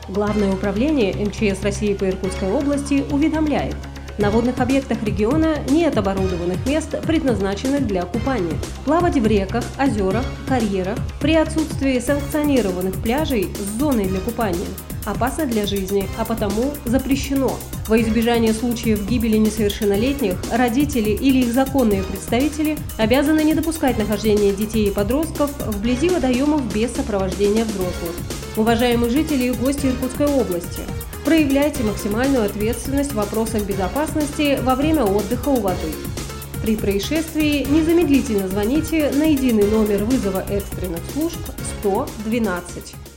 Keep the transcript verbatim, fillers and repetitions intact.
Главное управление эм че эс России по Иркутской области уведомляет: на водных объектах региона нет оборудованных мест, предназначенных для купания. Плавать в реках, озерах, карьерах при отсутствии санкционированных пляжей с зоной для купания опасно для жизни, а потому запрещено. Во избежание случаев гибели несовершеннолетних, родители или их законные представители обязаны не допускать нахождения детей и подростков вблизи водоемов без сопровождения взрослых. Уважаемые жители и гости Иркутской области, проявляйте максимальную ответственность в вопросах безопасности во время отдыха у воды. При происшествии незамедлительно звоните на единый номер вызова экстренных служб сто двенадцать.